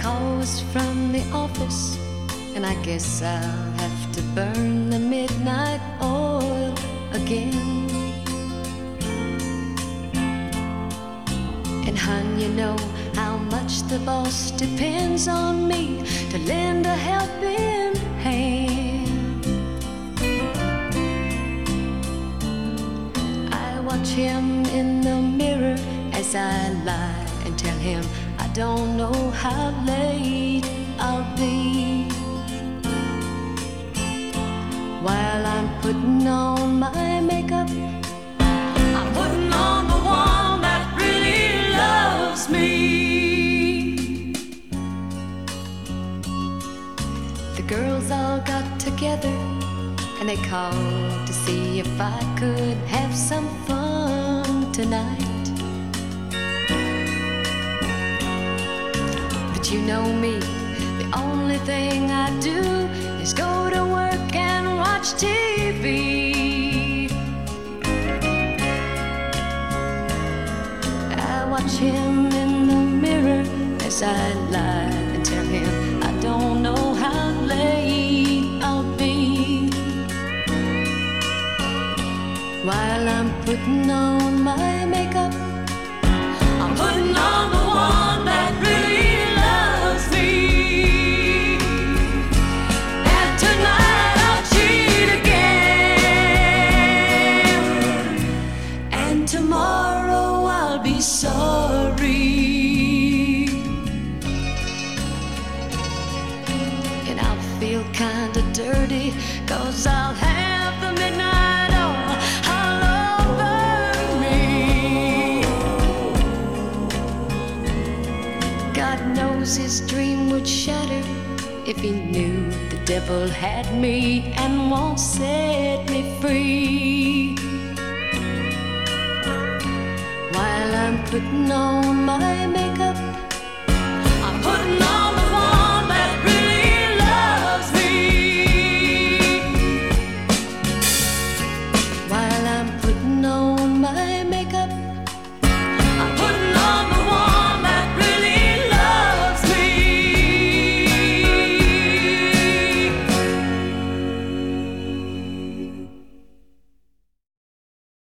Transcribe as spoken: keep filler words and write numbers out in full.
calls from the office, and I guess I'll have to burn the midnight oil again. And hon, you know how much the boss depends on me to lend a helping hand. I watch him in the mirror as I lie and tell him I don't know how late I'll be. While I'm putting on my makeup, I'm putting on the one that really loves me. The girls all got together and they called to see if I could have some fun tonight. But you know me, the only thing I do is go to work and watch T V. I watch him in the mirror as I lie and tell him I don't know how late I'll be. While I'm putting on my makeup, I'm putting on the one that really loves me. And tonight I'll cheat again, and tomorrow I'll be sorry. And I'll feel kinda dirty, 'cause I'll have the midnight oil all over me. God knows his dream would shatter if he knew the devil had me and won't set me free. While I'm putting on my makeup, I'm putting on